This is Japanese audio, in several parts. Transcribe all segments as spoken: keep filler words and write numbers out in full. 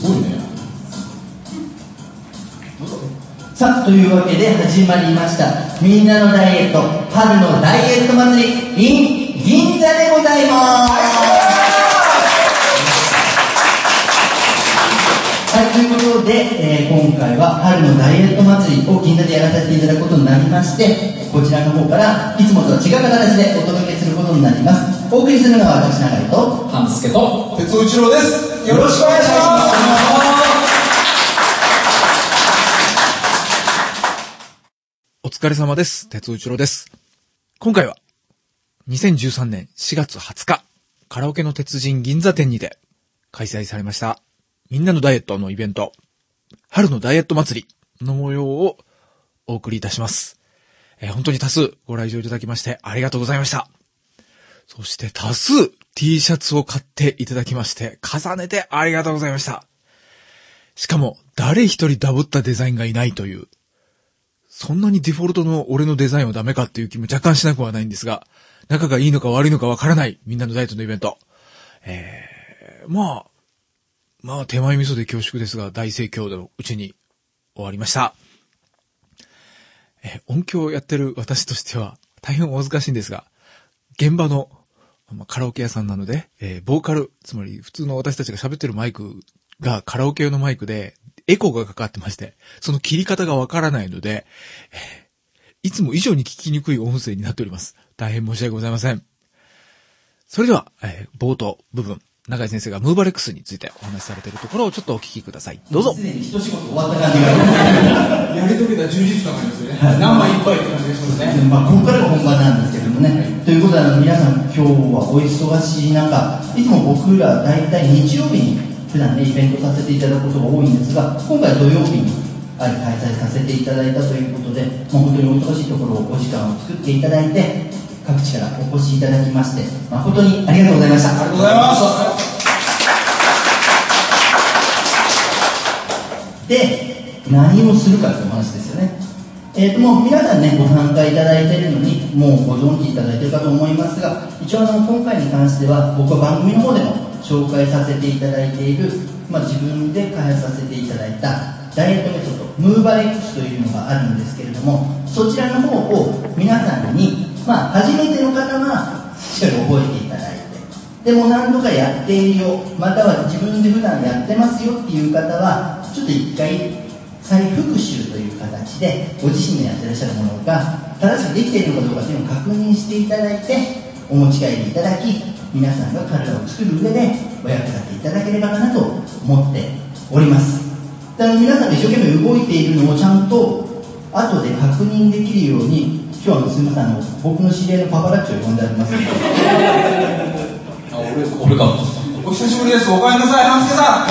ごいね。 さあ、というわけで始まりましたみんなのダイエット春のダイエット祭り in 銀座でございます。はい、ということで、えー、今回は春のダイエット祭りを銀座でやらせていただくことになりまして、こちらの方からいつもとは違う形でお届けすることになります。お送りするのは私永井と半助と鉄尾一郎です。よろしくお願いします。 お疲れ様です。鉄尾一郎です。今回はにせんじゅうさんねんしがつはつか、カラオケの鉄人銀座店にて開催されましたみんなのダイエットのイベント、春のダイエット祭りの模様をお送りいたします。えー、本当に多数ご来場いただきましてありがとうございました。そして多数 T シャツを買っていただきまして重ねてありがとうございました。しかも誰一人ダブったデザインがいないという、そんなにデフォルトの俺のデザインはダメかっていう気も若干しなくはないんですが、仲がいいのか悪いのかわからないみんなのダイエットのイベント。えー、まあ、まあ手前味噌で恐縮ですが大盛況のうちに終わりました。えー、音響をやってる私としては大変お恥ずかしいんですが、現場の、まあ、カラオケ屋さんなので、えー、ボーカル、つまり普通の私たちが喋ってるマイクがカラオケ用のマイクで、エコーがかかってまして、その切り方がわからないので、いつも以上に聞きにくい音声になっております。大変申し訳ございません。それでは、えー、冒頭部分、永井先生がムーバレックスについてお話しされているところをちょっとお聞きください。どうぞ。 すでに一仕事終わった感じがやり遂げた充実感がありますよね。何枚いっぱいって感じがしますね。 まあ、ここからが本番なんですけどもね、はい、ということであの皆さん今日はお忙しい中、いつも僕らだいたい日曜日に普段ねイベントさせていただくことが多いんですが、今回土曜日に開催させていただいたということで、まあ、本当にお忙しいところをお時間を作っていただいて各地からお越しいただきまして誠にありがとうございました。 ありがとうございます。 で、何をするかという話ですよね。えーと、もう皆さんねご参加いただいているのにもうご存知いただいているかと思いますが、一応あの今回に関しては僕は番組の方でも紹介させていただいている、まあ、自分で開発させていただいたダイエットメソッドムーバレックスというのがあるんですけれども、そちらの方を皆さんに、まあ、初めての方はしっかり覚えていただいて、でも何度かやっているよ、または自分で普段やってますよっていう方はちょっと一回再復習という形でご自身のやってらっしゃるものが正しくできているのかどうかというのを確認していただいてお持ち帰りいただき、皆さんが体を作る上でお役立ていただければなと思っております。だから皆さんが一生懸命動いているのをちゃんと後で確認できるように、今日はすみません、あの僕の知り合いのパパラッチを呼んでありますのであ、俺、俺かも。 お久しぶりです。おかえりなさい、半助さん。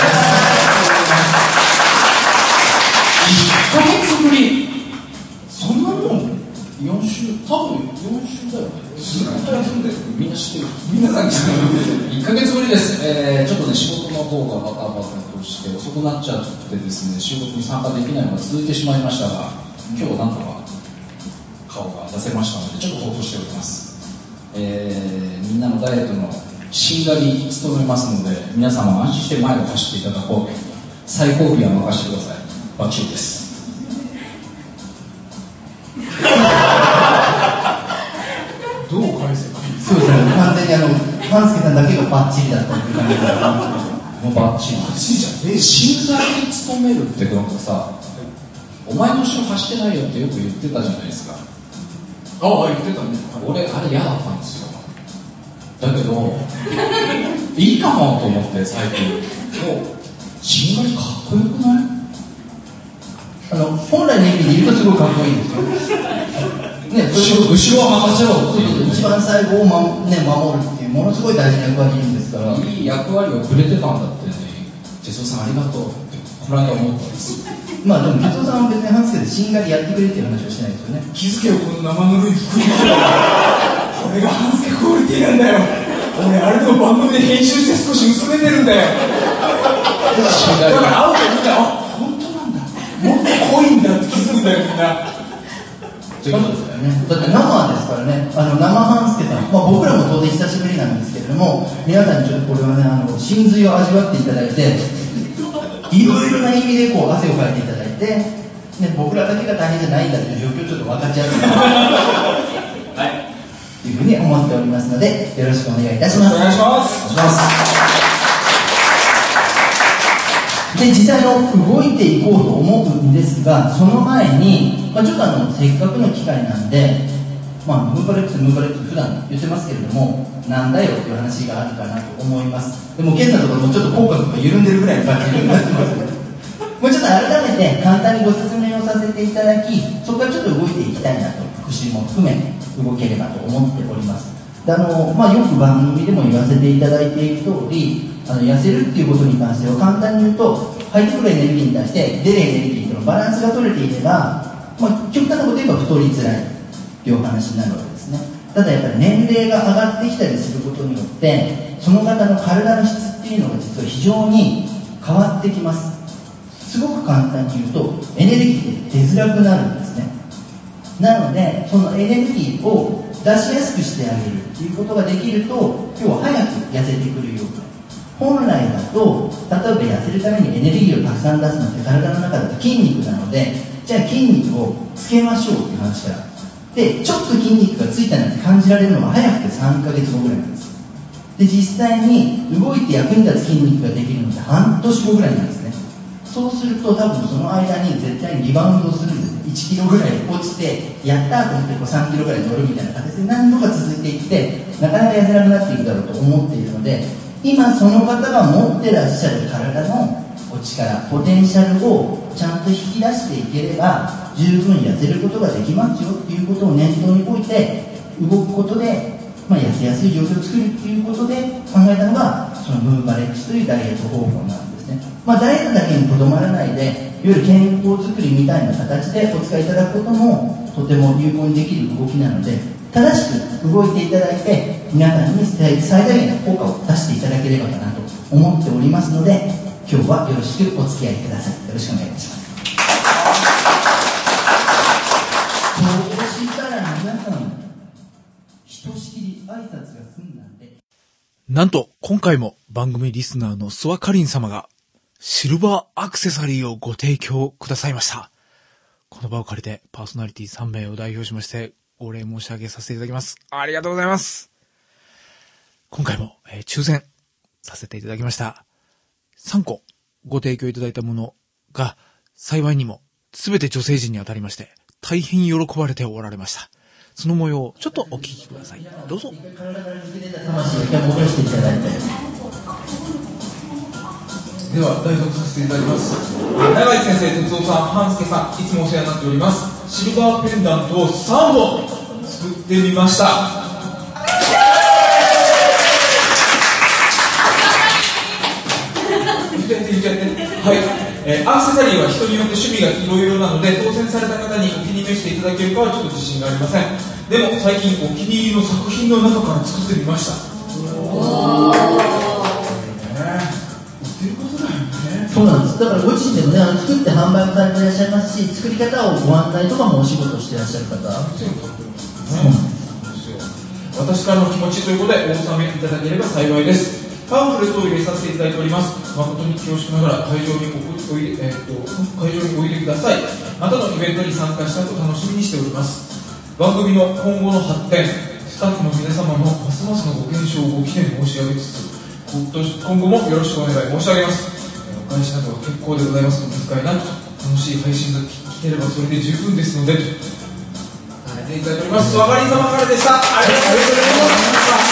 いっかげつぶり。 そんなもんよんしゅう、多分よんしゅうだよね。 すごい大変だよ。 みんな知ってる。 皆さん知ってる。 いっかげつぶりです。えー、ちょっとね、仕事の方がバタバタとして遅くなっちゃってですね、仕事に参加できないのが続いてしまいましたが、今日なんとか顔が出せましたので、ちょっとほっとしております。えー、みんなのダイエットのしんがりに努めますので、皆様安心して前を走っていただこう。最後尾は任せてください。バッチリです。 どう返せばいいですそうですね、完全にあの半助さんだけがバッチリだったという感じでもうバッチリ。 か。しいじゃん。え、 しんがりに努めるってなんかさ、お前の後ろ走ってないよってよく言ってたじゃないですか。 ああ、言ってたね。 俺あれ嫌だったんですよ。だけどいいかもと思って最近。もうしんがりかっこよくない？ あの本来の意味で言うとすごいかっこいいんですよね。それを後ろは任せろっていう、 一番最後を、まね、守るっていうものすごい大事な役割いるんですから、 いい役割をくれてたんだってね。哲夫さんありがとうってこの間思ったんです。 まあでも哲夫さんは別に半助でしんがりやってくれっていう話をしないですよね。 気づけよ、この生ぬるい服に。これが半助クオリティなんだよ。俺あれの番組で編集して少し薄めてるんだよ。だから会うとみんな、あ、本当なんだ、もっと濃いんだって気づくんだよ、みんな。 ということですよね。 だって生ですからね、あの生半助さん、まあ、僕らも当然久しぶりなんですけれども、皆さんにちょっとこれはね、あの真髄を味わっていただいて、 いろいろな意味でこう汗をかいていただいて、ね、僕らだけが大変じゃないんだという状況をちょっと分かち合ってはいというふうに思っておりますので、よろしくお願いいたします。 お願いします。 お願いします。で、実際の動いていこうと思うんですが、その前に、まあ、ちょっとあのせっかくの機会なんで、まあ、ムーパレックスムーパレックス普段言ってますけれども、なんだよっていう話があるかなと思います。でも現在のところもちょっと口角が緩んでるぐらいの感じになってますので、もうちょっと改めて簡単にご説明をさせていただき、そこからちょっと動いていきたいなと、復習も含め動ければと思っております。であのまあ、よく番組でも言わせていただいている通り、あの痩せるっていうことに関しては簡単に言うと、入ってくるエネルギーに対して出るエネルギーとのバランスが取れていれば、まあ、極端なこと言えば太りづらいというお話になるわけですね。ただやっぱり年齢が上がってきたりすることによって、その方の体の質っていうのが実は非常に変わってきます。すごく簡単に言うと、エネルギーって出づらくなるんですね。なのでそのエネルギーを出しやすくしてあげるということができると、要は早く痩せてくるように。本来だと、例えば痩せるためにエネルギーをたくさん出すのって体の中だと筋肉なので、じゃあ筋肉をつけましょうっていう話からで、ちょっと筋肉がついたなって感じられるのが早くてさんかげつごぐらいなんです。で、実際に動いて役に立つ筋肉ができるのって半年後ぐらいなんですね。そうすると多分その間に絶対にリバウンドするんです。いちキロぐらい落ちて、やったーと思ってこうさんキロぐらい乗るみたいな形で何度か続いていって、なかなか痩せなくなっていくだろうと思っているので、今その方が持ってらっしゃる体のお力、ポテンシャルをちゃんと引き出していければ十分痩せることができますよっていうことを念頭に置いて動くことで、まあ、痩せやすい状況を作るっていうことで考えたのがそのムーバレックスというダイエット方法なんですね。まあ、ダイエットだけにとどまらないで、いわゆる健康づくりみたいな形でお使いいただくこともとても有効にできる動きなので、正しく動いていただいて皆さんに最大限の効果を出していただければかなと思っておりますので、今日はよろしくお付き合いください。よろしくお願いいたします。そうしたら皆さん、ひとしきり挨拶が済んだんで。 なんと、今回も番組リスナーの諏訪かりん様が、シルバーアクセサリーをご提供くださいました。この場を借りて、パーソナリティさんめいを代表しまして、お礼申し上げさせていただきます。ありがとうございます。今回も、えー、抽選させていただきました。さんこご提供いただいたものが幸いにも全て女性陣に当たりまして大変喜ばれておられました。その模様をちょっとお聞きください。どうぞ。 体から抜け出た魂を一回戻していただいて。 では代読させていただきます。長井先生、哲夫さん、半助さん、いつもお世話になっております。シルバーペンダントをさんぼん作ってみました。はい、えー、アクセサリーは人によって趣味がいろいろなので、当選された方にお気に召していただけるかはちょっと自信がありません。でも最近お気に入りの作品の中から作ってみました。おー、ね、売ってることだよね。 そうなんです。だからご自身でもね、あの作って販売もされていらっしゃいますし、作り方をご案内とかもお仕事していらっしゃる方、 そうなんですよ。私からの気持ちということでお納めいただければ幸いです。パンフレットを入れさせていただいております。誠に恐縮ながら会場においで、えー、と会場においでください。またのイベントに参加したいと楽しみにしております。番組の今後の発展、スタッフの皆様のますますのご健勝をご記念申し上げつつ、今後もよろしくお願い申し上げます。お返しなどは結構でございますので、使いなく楽しい配信が聞ければそれで十分ですのでと伝えていただいております。わかり様からでした。ありがとうございました。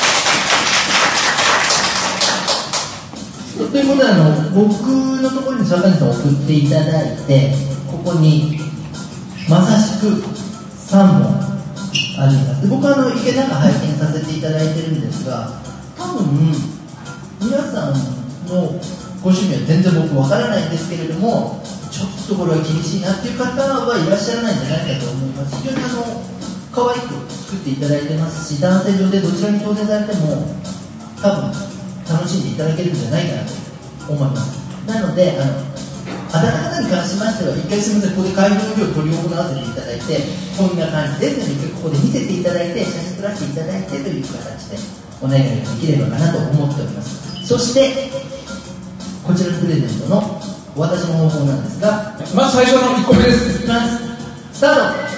ということで、あの僕のところに諏訪かりんさんを送っていただいて、ここにまさしくさんぼんあります。で、僕はあの池中拝見させていただいてるんですが、多分皆さんのご趣味は全然僕わからないんですけれども、ちょっとこれは厳しいなっていう方はいらっしゃらないんじゃないかと思います。非常にあの可愛く作っていただいてますし、男性女性どちらに当選されても多分楽しんでいただけるんじゃないかなと思います。なので、あのあなた方に関しましては、一回すみません、ここで会場料を取り行わせていただいて、こんな感じですので、ここで見せていただいて、写真撮らせていただいてという形でお願いができればかなと思っております。そして、 こちらのプレゼントのお渡しの方法なんですが、 まず最初のいっこめです。 いきます。スタート。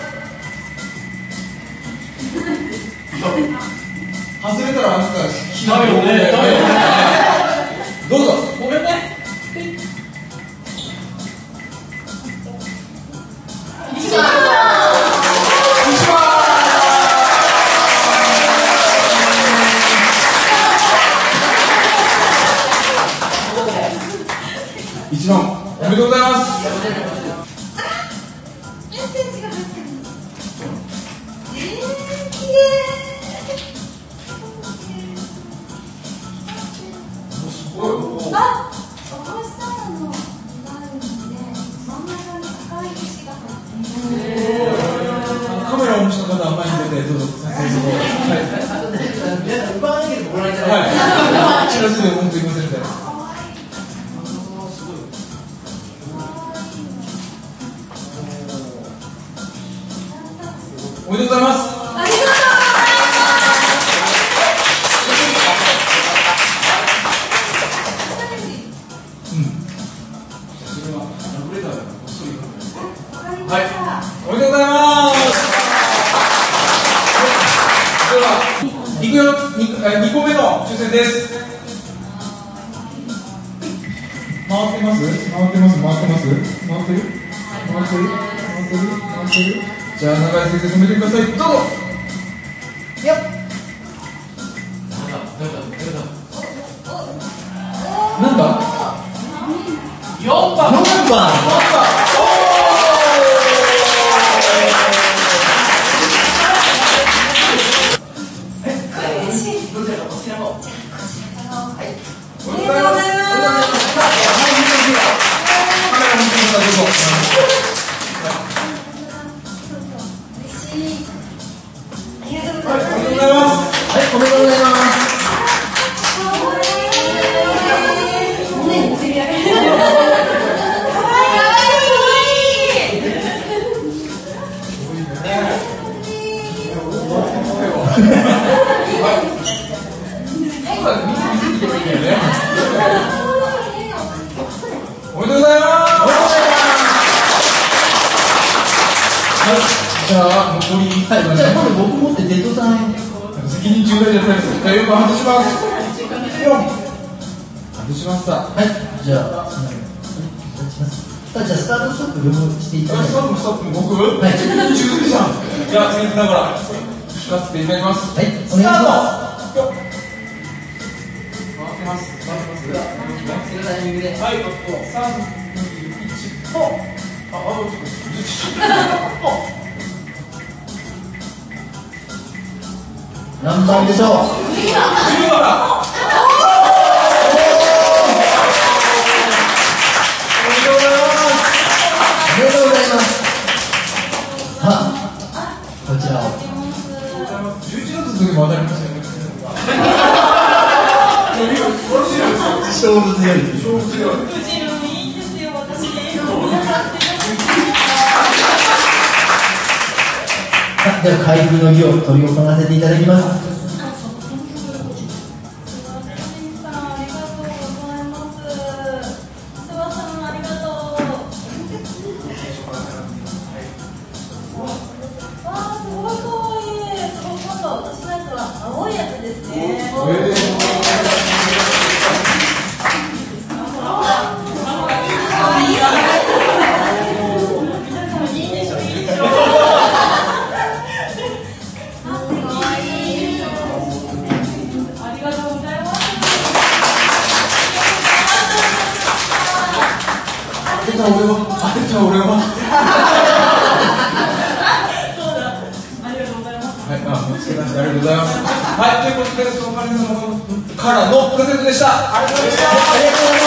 外れたらあなたひどいよね。どうぞ。ごめんね。一番。一番おめでとうございます。 メッセージが入ってる。えー、きれい。あ、お星さんのがあるので、真ん中に赤い石が入っている。 カメラをお持ちの方は前に出てどうぞ。はい。 皆さん奪わなければご覧いただはい。チラシで文句言いませんみたいな。おめでとうございます。 ありがとうございます。 はい、おめでとうございます。では、いくよ、にこめの抽選です。回ってます？回ってます？回ってます？回ってる？回ってる？回ってる？回ってる？じゃあ、中井先生止めてください。どうぞ。 よっ。 なんだ？よんばん。 よんばん。 おめでとうございます。じゃあ残りはい、じゃあ今度僕持ってデッドさん責任重大じゃないです。じゃあよく外します。外しました。 はい、じゃあさあ、じゃあスタートストップ両方していただいて。 ストップストップ僕？ はい。 責任重大じゃん。じゃあ先生ながら聞かせていただきます。 はい、お願いします。 回ってます。回ってます。 タイミングで。 はい、さん、に、いち、ポン。あ、あ、ちょっと。 何番でしょう。 じゅうばん。おめでとうございます。 おめでとうございます。さあ、こちらを。 じゅういちがつの時も当たりましたよね。 勝負強い。 勝負強い。 では開封の儀を執り行わせていただきます。 俺は、あれじゃ俺は。はい、あ、見つけました。ありがとうございます。はい、ということで、その彼のからのプレゼントでした。ありがとうございました。ありがとうござい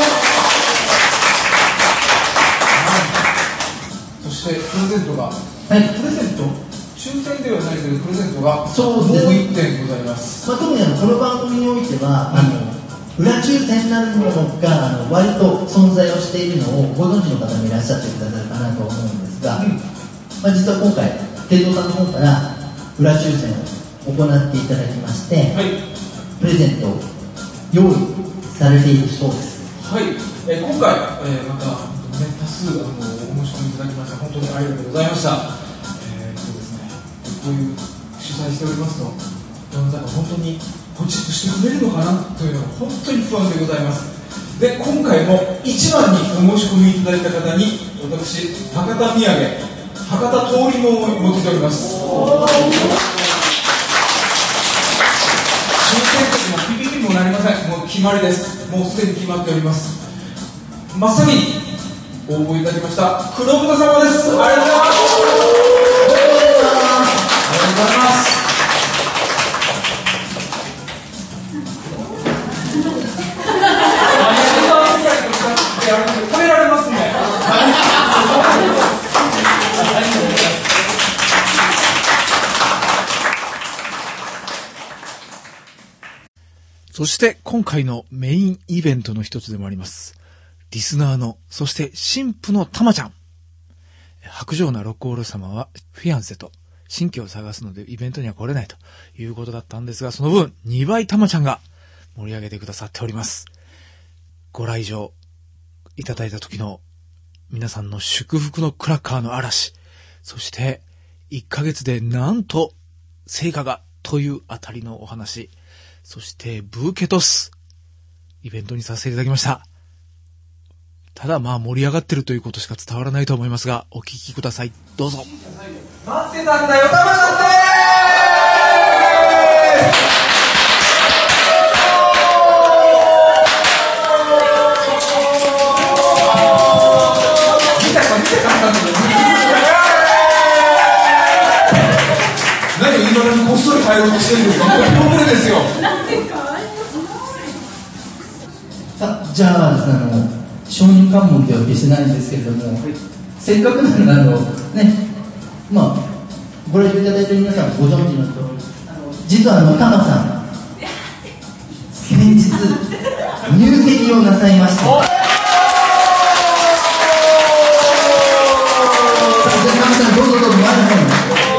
ます。そして、プレゼントが。はい、プレゼント。抽選ではないけど、プレゼントが。 そうですね。 僕いってんございます。 まあ、特にあの、この番組においては、あの。裏抽選なるものがあの割と存在をしているのをご存知の方もいらっしゃってくださるかなと思うんですが、うん、まあ、実は今回天童さんの方から裏抽選を行っていただきまして、はい、プレゼントを用意されているそうです。 はい、えー、今回、えー、また、ね、多数あのお申し込みいただきまして本当にありがとうございました。えー、っとですね、こういう主催しておりますと、世の中本当にポチッとしてくれるのかなというのが本当に不安でございます。で、今回もいちばんにお申し込みいただいた方に私、博多土産、博多通りもんを持ってきております。ピピピもなりません。もう決まりです。もうすでに決まっております。真っ先に応募いただきました黒豚様です。ありがとうございます。ありがとうございます。食べられますね。 そして今回のメインイベントの一つでもあります。リスナーの、そして新婦のたまちゃん。白状な六甲おろし様はフィアンセと新居を探すのでイベントには来れないということだったんですが、その分にばいたまちゃんが盛り上げてくださっております。ご来場いただいた時の皆さんの祝福のクラッカーの嵐、そしていっかげつでなんと成果がというあたりのお話、そしてブーケトスイベントにさせていただきました。ただまあ盛り上がってるということしか伝わらないと思いますが、お聞きください。どうぞ。 待ってたんだよ、たまちゃんでーす。見たか見たか何を今までこっそり入ろうとしてるんですか。これですよ。 さあ、じゃあですね、あの承認喚問では決してないんですけれども、はい、せっかくなので、あのね、まあご来場いただいている皆さんご存知の通り、あの実はあのタマさん先日入籍をなさいました。さあ、じゃあタマさんどうぞどうぞ前の方に。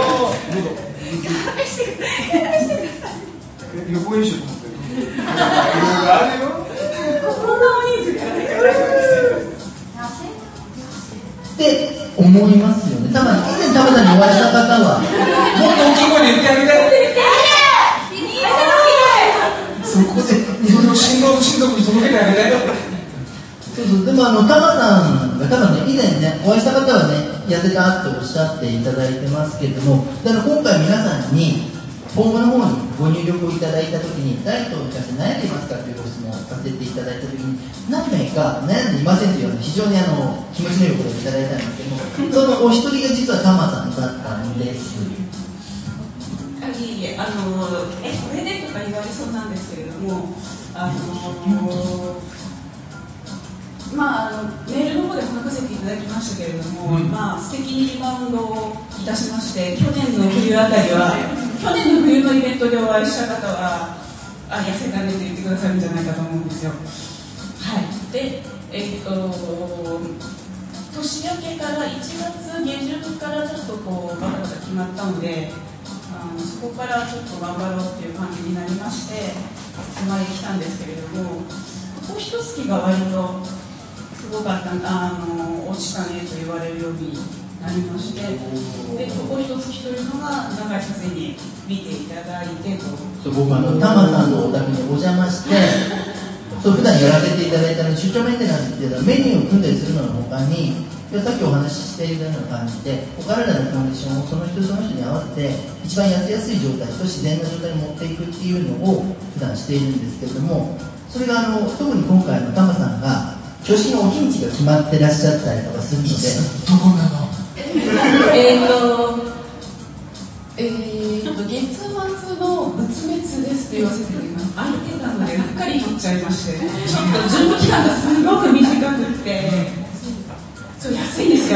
予行演習と思ってる。あれよ。 って思いますよね。たまに以前たまさんにお会いした方はもっと大きい声で言ってあげて。そこで日本の新郎親族に届けてあげて。そうそう。でもあのたまさんが多分ね、以前ねお会いした方はねやってたとおっしゃっていただいてますけれども、だから今回皆さんにフォームの方にご入力をいただいたときに誰とに関して悩んでいますかというご質問をさせていただいたときに何名か悩んでいませんというような非常にあの気持ちのいいことをいただいたんですけども、そのお一人が実はタマさんだったんです。 あいえいえ、あのえこれでとか言われそうなんですけれども、あのまあ、あのメールの方でも書かせていただきましたけれども、うん、まあ素敵にリバウンドをいたしまして、去年の冬あたりは去年の冬のイベントでお会いした方はあ痩せたねと言ってくださるんじゃないかと思うんですよ。はい。で、えっと年明けからいちがつげじゅんからちょっとこうバタバタ決まったので、あのそこからちょっと頑張ろうっていう感じになりましてお参り来たんですけれども、ここ一月が割とすごかった、あの落ちたねと言われるようになりまして、でここ一月というのが長井先生に見ていただいてと。 そう僕はあのタマさんのお宅にお邪魔してそう普段やらせていただいたの出張メンテナンスっていうのはメニューを組んだりするのの他に、さっきお話ししているような感じでお体のコンディションをその人その人に合わせて一番やりやすい状態と自然な状態に持っていくっていうのを普段しているんですけれども、それがあの特に今回のタマさんが調子のお日にちが決まってらっしゃったりとかするので、 どこなのえっとえー、と月末の仏滅ですと言わせています。空いてたのでうっかり取っちゃいまして、ちょっと準備期間がすごく短くってそう安いんですよ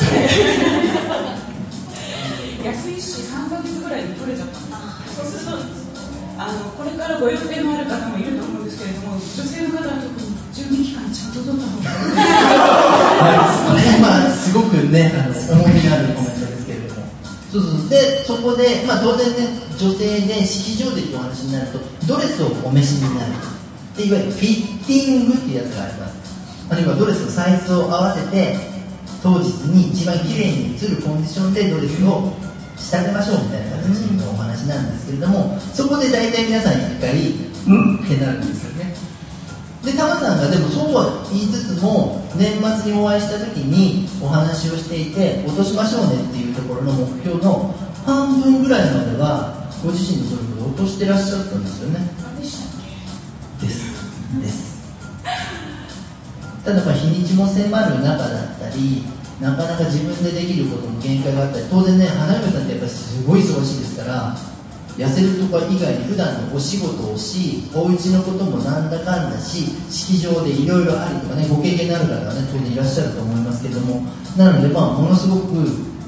安いしさんかげつぐらいで取れちゃったんです。そうするとあのこれからご予定のある方もいると思うんですけれども、女性の方は特に準備期間ちゃんと取った方がいいまあすごくねあの重みのあるコメントですけれども、そうそうでそこで、まあ、当然ね女性で式場でというお話になるとドレスをお召しになるで、いわゆるフィッティングっていうやつがあります。 あるいはドレスのサイズを合わせて当日に一番綺麗に映るコンディションでドレスを仕立てましょうみたいな形のお話なんですけれども、そこで大体皆さん一回うんってなるんですよね。でタマさんがでもそうは言いつつも年末にお会いした時にお話をしていて落としましょうねっていうところの目標の半分ぐらいまではご自身の努力で落としてらっしゃったんですよね。 何でしたっけ？ ですですただ日にちも迫る中だったり、なかなか自分でできることも限界があったり、当然ね、花嫁さんってやっぱりすごい忙しいですから、痩せるとか以外に普段のお仕事をし、お家のこともなんだかんだし、式場でいろいろありとかね、ご経験のある方はね、当然いらっしゃると思いますけども、なのでまあものすごく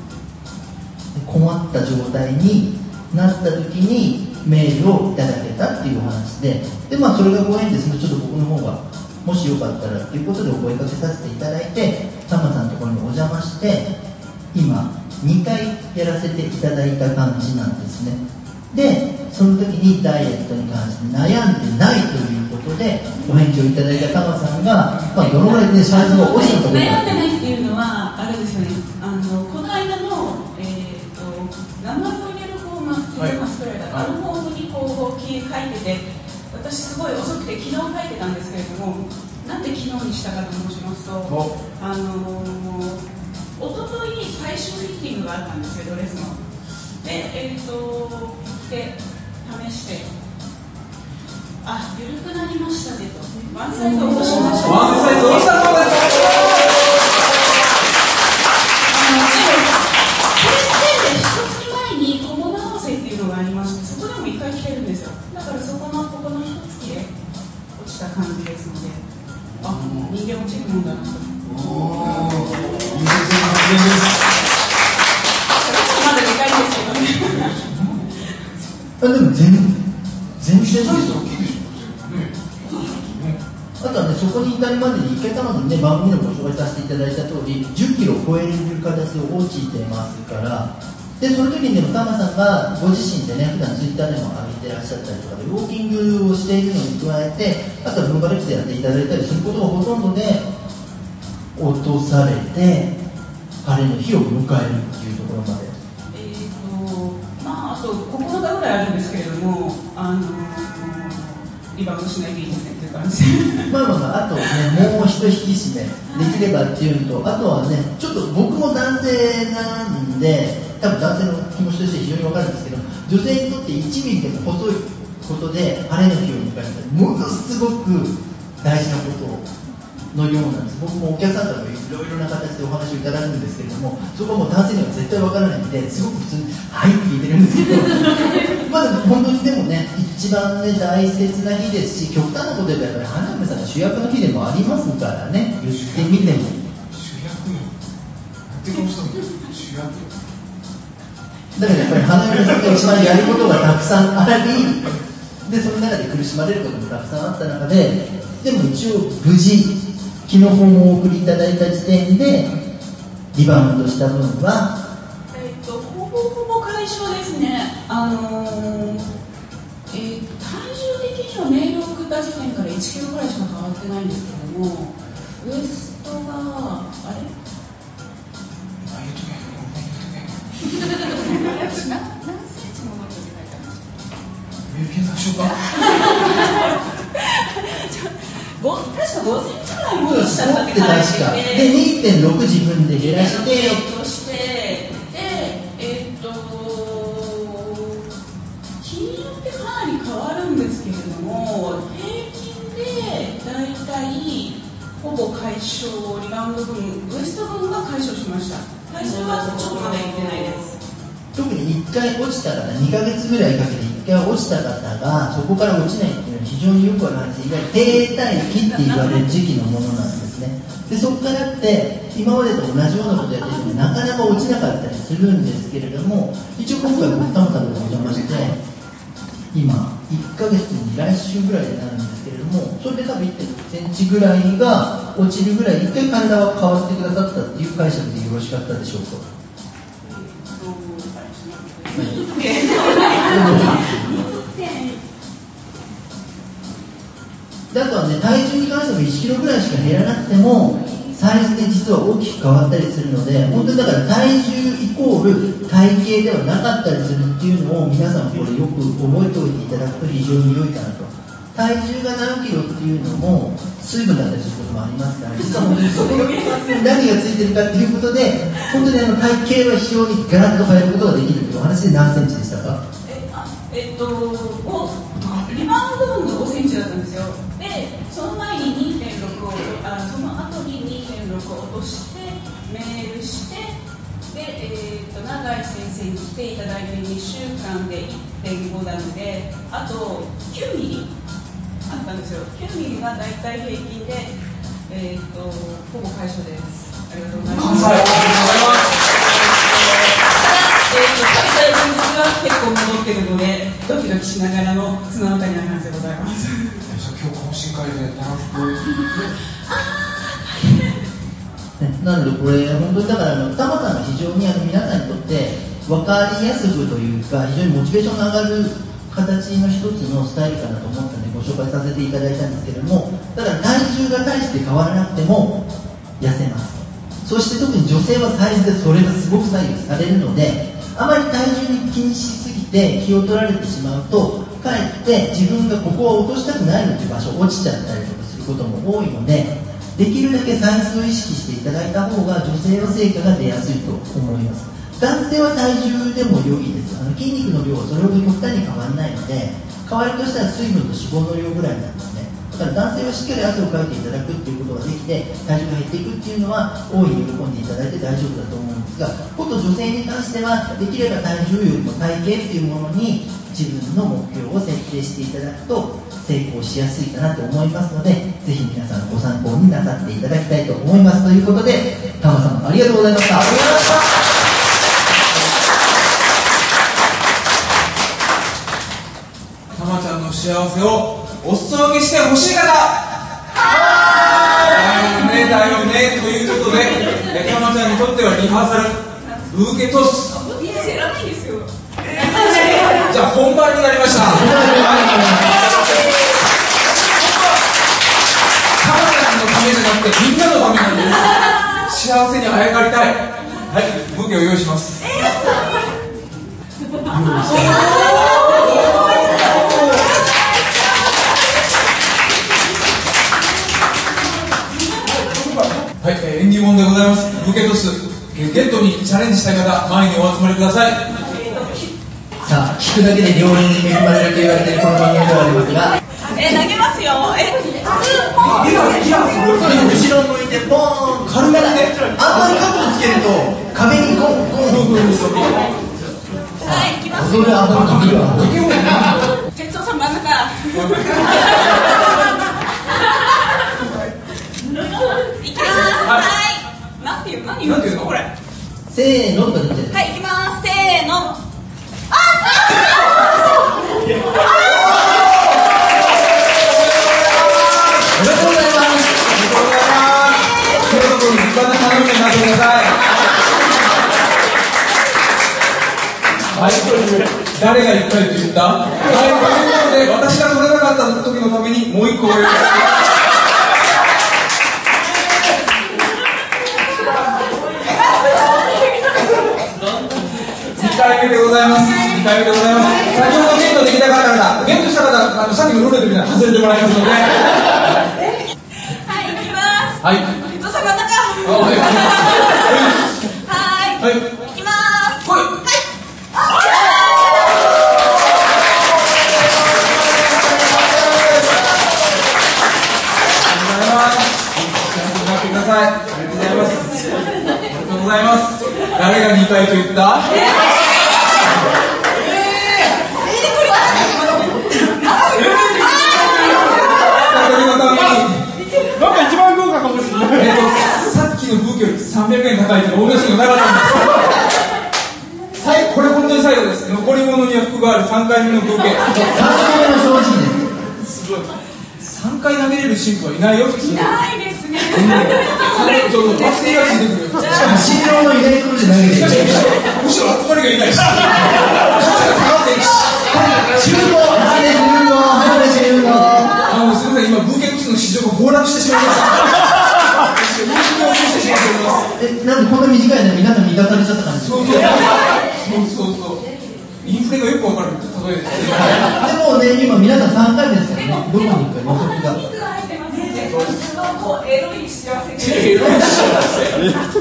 困った状態になった時にメールをいただけたっていうお話で、でまあそれがご縁ですので、ちょっと僕の方がもしよかったらということでお声かけさせていただいて、タマさんのところにお邪魔して今にかいやらせていただいた感じなんですね。でその時にダイエットに関して悩んでないということでお返事をいただいたタマさんが、まあ、どのぐらいでサイズが落ちたか悩んでないっていうのはあれですよね。あのこの間の、えー、と名前を入れるフォーマット、はい、あのフォームにこう書いてて、私すごい遅くて昨日書いてたんですけれども、なんで昨日にしたかと申しますと、あのおととい最終フィッティングがあったんですよ、ドレスの。で、えっ、ー、とで試してあ、緩くなりましたねと、ワンサイズ落としました、ね、 ワンサイズ落ちたそうです。 あのでも一月前に小物合わせっていうのがありまして、そこでも一回着てるんですよ。だからそこのここの一月で落ちた感じですので、あ、人間落ちるもんだなと。おー、人間です。まだにかいですけどね。 あ、でも全全然ですよ。あとはね、そこに至るまでに一回たまにね、番組でもご紹介させていただいた通り、じゅっキロを超える形で落ちてますから、でその時にでもタマさんがご自身でね、普段ツイッターでも上げてらっしゃったりとかで、ウォーキングをしているのに加えて、あとは文化レックスでやっていただいたりすることがほとんどで落とされて、晴れの日を迎えるっていうところまで。 えーとまあ、あとここのかぐらいあるんですけれども、あのリバウンドしないといいですねっていう感じでまあまあまあ、あとね、もう一引き締めできればっていうのと、あとはね、ちょっと僕も男性なんで、多分男性の気持ちとして非常に分かるんですけど、女性にとっていちミリでも細いことで晴れの日を迎えるってものすごく大事なことのようなんです。僕もお客さんからもいろいろな形でお話をいただくんですけれども、そこはもう男性には絶対分からないんで、すごく普通に「はい」って聞いてるんですけどまあ本当にでもね、一番ね大切な日ですし、極端なこと言うとやっぱり花嫁さんが主役の日でもありますからね、言ってみても主役よ、やってこの人主役だからやっぱり花嫁さんが一番やることがたくさんあり、でその中で苦しまれることもたくさんあった中で、でも一応無事昨日本をお送りいただいた時点でリバウンドした分は、 えっとほぼほぼ解消ですね。あのーえー、体重的にはメールを送った時点からいちキロぐらいしか変わってないんですけども、ウエストがあれ何センチも伸びて書いてあるんですか？ 検索しようかご確かごセンチぐらい戻しちゃったって感じで、 で にてんろく 自分で減らしてとしてで、えー、っと日によってかなり変わるんですけれども、平均でだいたいほぼ解消、リバウンド分、ウエスト分が解消しました。体重はちょっとまだいってないです。 特にいっかい落ちた方、にかげつぐらいかけていっかい落ちた方がそこから落ちないっていうのは非常によくある話で、いわゆる停滞期って言われる時期のものなんですね。でそこからって今までと同じようなことやっててもなかなか落ちなかったりするんですけれども、一応今回僕たまたまお邪魔して今いっかげつに来週ぐらいになるんですけれども、それで多分 いってんろく センチぐらいが落ちるぐらい一回体は変わってくださったっていう解釈でよろしかったでしょうか？ であとはね、体重に関してもいちキロぐらいしか減らなくてもサイズで実は大きく変わったりするので、本当にだから体重イコール体型ではなかったりするっていうのを皆さんこれよく覚えておいていただくと非常に良いかなと。体重が何キロっていうのも水分だったりすることもありますから、実は本当にそこに何がついてるかっていうことで、本当にあの体型は非常にガラッと変えることができるというお話で何センチでしたか？ えあえっとリバウンド分がごセンチだったんですよ。でその前に にてんろく をあその後に にてんろく を落としてメールして、で、えー、と永井先生に来ていただいてにしゅうかんで いってんご なので、あときゅうミリあったんですよ。きゅうミリがだいたい平均で、えー、とほぼ解消です。ありがとうございます。 ありがとうございます。 えー、と食べたい現実は結構戻ってるので、ドキドキしながらの綱渡りな感じでございます。 今日懇親会でたらふくなのでこれ本当にだからあのたまたま非常にあの皆さんにとって分かりやすくというか、非常にモチベーションが上がる形の一つのスタイルかなと思ったのでご紹介させていただいたんですけれども、だから体重が大して変わらなくても痩せます。そして特に女性はサイズでそれがすごく左右されるので、あまり体重に気にしすぎて気を取られてしまうと、かえって自分がここは落としたくないのという場所落ちちゃったりとかすることも多いので、できるだけサイズを意識していただいた方が女性は成果が出やすいと思います。男性は体重でも良いです。あの筋肉の量はそれほど極端に変わらないので、変わるとしたら水分と脂肪の量ぐらいなんですね。だから男性はしっかり汗をかいていただくっていうことができて、体重が減っていくっていうのは大いに喜んでいただいて大丈夫だと思うんですが、こと女性に関してはできれば体重よりも体型っていうものに自分の目標を設定していただくと成功しやすいかなと思いますので、ぜひ皆さんご参考になさっていただきたいと思います。ということで、タマさんありがとうございました。ありがとうございました。 たまちゃんの幸せをお裾分けしてほしい方、はーい、ねだよねということで、たまちゃんにとってはリハーサルブーケトス、 いや知らないですよ。 じゃあ本番になりました。たまちゃんのためじゃなくてみんなのためなんです。幸せにあやかりたい。はい、ブーケを用意します。はい、えー、演技問でございます。ブーケトス、えー、ゲットにチャレンジしたい方、前にお集まりください。 さあ、聞くだけで両輪に恵まれると言われているこの番組ではありますが、 え投げますよ。え後ろ向いてポーン、軽めであんまり角度つけると壁にゴンゴンゴンはい、行きますよ。 踊るアホの時は哲夫さん真ん中。いきます。はい。なんていう何言うんですかこれ。 せーのとか言って、 はい、いきます。せーの。ああ。 おめでとうございます。 おめでとうございます。今日の分一番頼みになってください。はい、誰が言ったって言った？はい、ということで私が取れなかった時のためにもう一個お願いします。にかいめでございます。にかいめでございます。先ほどゲットできなかった方、ゲットした方、あのさっきのルーレットみたいなの外れてもらいますので。はい、 いきます。 はい。 哲夫さん真ん中。 はい。 はい。 はい。 いきます。 はい。ください。ありがとうございます。ありがとうございます。誰がにかいと言った？えー、えー、これはなんか一番豪華かもしれない。えーと、さっきのブーケよりさんびゃくえん高いって同じのなかったんです。はい、これ本当に最後です。残り物には服があるさんかいめのブーケ。 さんかいめの正直です。 すごい。さんかい投げれる神父はいないよ。普通いないですね。 うん、ちょっとバス停がついてくる。 しかも新郎のいないところで投げてる。 むしろ集まりがいないし。中途、初めて中途、初めて中途、初めて中途。 あのすみません、今ブーケ崩落してしまいました一瞬人気をしてしまっておりますえ、なんでこんな短いの皆さんに出されちゃった感じそうそうそうそうそうインフレがよくわかる例えですけどでもね、今皆さんさんかいですからね、どこに行くか予測が。 水が入ってますね。こうエロい幸せが。 エロい幸せ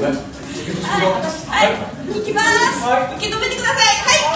はい、行きます。受け止めてください。はい。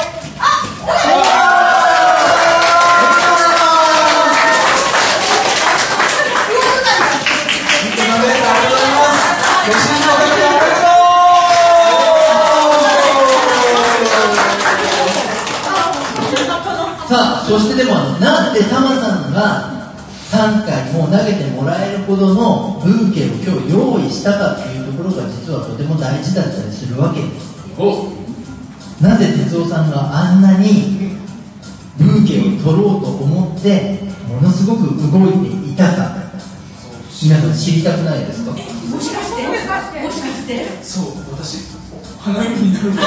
さあ、そしてでもなんでタマさんがさんかいも投げてもらえるほどのブーケを今日用意したかっていうところが実はとても大事だったりするわけです。なぜ哲夫さんがあんなにブーケを取ろうと思ってものすごく動いていたか、皆さん知りたくないですか？ もしかしてもしかしてもしかしてそう、私花嫁になるんだ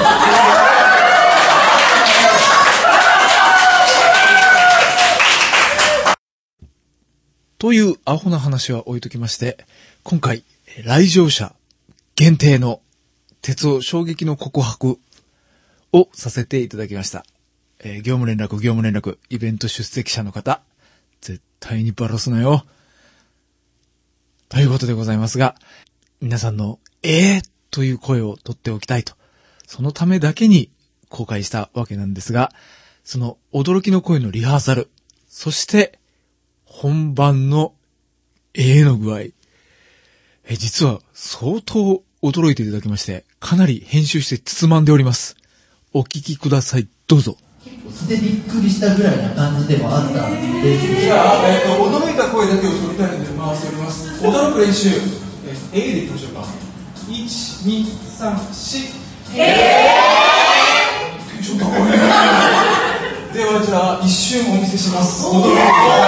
というアホな話は置いときまして、今回、来場者限定の鉄夫衝撃の告白をさせていただきました。えー、業務連絡、業務連絡、イベント出席者の方、絶対にバラすなよ。ということでございますが、皆さんのえーという声を取っておきたいと、そのためだけに公開したわけなんですが、その驚きの声のリハーサル、そして本番のえーの具合、え実は相当驚いていただきまして、かなり編集して包まんでおります。お聞きください、どうぞ。 でびっくりしたぐらいな感じではあったんです。 じゃあ、えー、と驚いた声だけを取りたいので回しております。驚く練習、えー、A でいきましょうか。いち、に、さん、よんえー、テンション高いではじゃあ一瞬お見せします。驚く声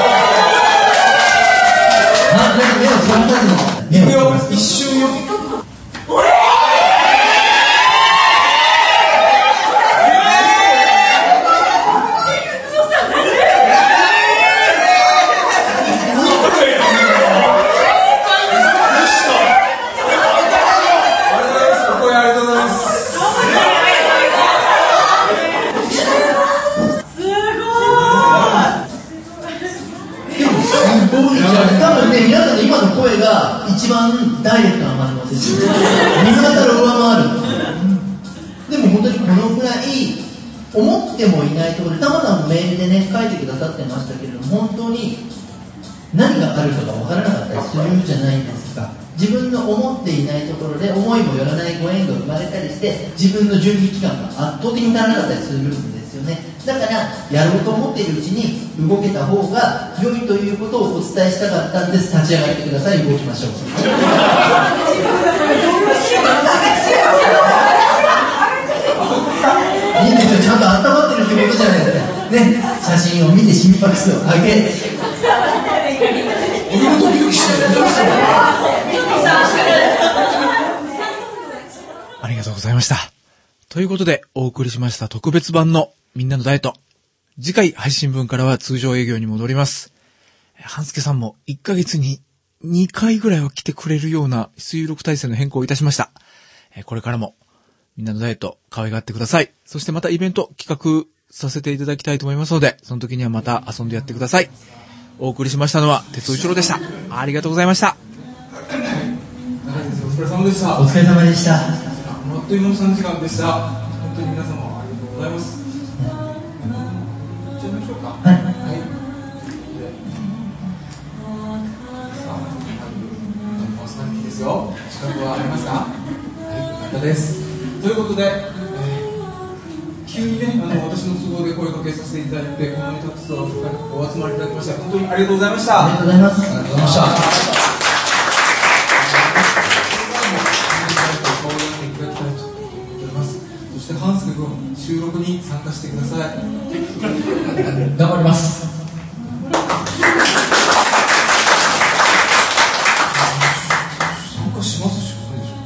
あ、なんか目をつまんだの。 いくよ、一瞬よ。 一番ダイレクトな反応です。水型を上回る。でも本当にこのくらい思ってもいないところで、たまたまメールでね書いてくださってましたけれども、本当に何があるかが分からなかったりするじゃないですか。自分の思っていないところで思いもよらないご縁が生まれたりして、自分の準備期間が圧倒的に足らなかったりするんですよね。だからやろうと思っているうちに動けた方が良いということをお伝えしたかったんです。立ち上がってください。動きましょう。いいんですよ、ちゃんと温まってるってことじゃないですかね。写真を見て心拍数を上げ俺もドキドキしてる。 ありがとうございました。ということでお送りしました特別版のみんなのダイエット。次回配信分からは通常営業に戻ります。半助さんもいっかげつににかいぐらいは来てくれるような収録体制の変更をいたしました。これからもみんなのダイエット可愛がってください。そしてまたイベント企画させていただきたいと思いますので、その時にはまた遊んでやってください。お送りしましたのは鉄尾一郎でした。ありがとうございました。 中井先生、お疲れ様でした。 お疲れ様でした。 あっという間のさんじかんでした。本当に皆様ありがとうございます。行っちゃいましょうか。 はい。 はい。さあ、パーソナリティですよ。資格はありますか？はい、よかったです。ということで、えー、急にね、あの私の都合で声をかけさせていただいて、こんなにたくさんお集まりいただきまして本当にありがとうございました。 ありがとうございます。ありがとうございました。 そして半助君、収録に参加してください。 頑張ります。 参加しますしかないでしょ。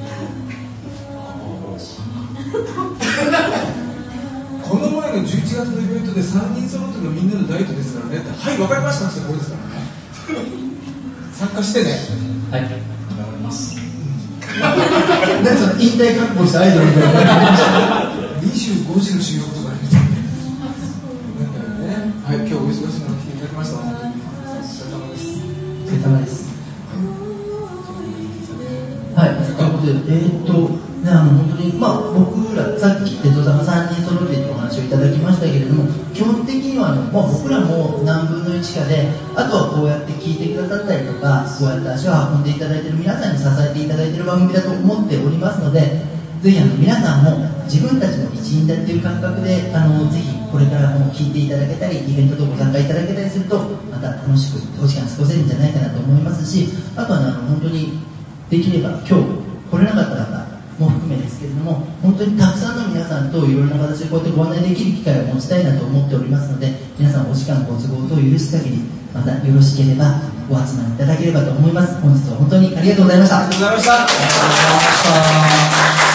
この前のじゅういちがつのイベントでさんにん揃ってのみんなのダイエットですからねって、はい、わかりましたってこれですからね。 参加してね。 はい、頑張ります。 なんかその引退覚悟したアイドルみたいなにじゅうごじの収録とかありましたね。はい、今日お忙しいのに来ていただきました。お疲れ様です。 お疲れ様です。はい、ということで、えー、っと、ね、あの本当に、まあ、僕ら、さっき、哲夫さんがさんにん揃ってってお話をいただきましたけれども、基本的にはあの、まあ、僕らも何分のいちかで、あとはこうやって聞いてくださったりとか、こうやって足を運んでいただいている皆さんに支えていただいている番組だと思っておりますので、ぜひあの皆さんも自分たちの一員だっていう感覚で、あのぜひこれからも聞いていただけたり、イベントとご参加いただけたりすると、また楽しくお時間過ごせるんじゃないかなと思いますし、あとは、ね、あの本当にできれば今日来れなかった方も含めですけれども、本当にたくさんの皆さんといろいろな形でこうやってご案内できる機会を持ちたいなと思っておりますので、皆さんお時間ご都合等許す限り、またよろしければお集まりいただければと思います。本日は本当にありがとうございました。 ありがとうございました。 ありがとうございました。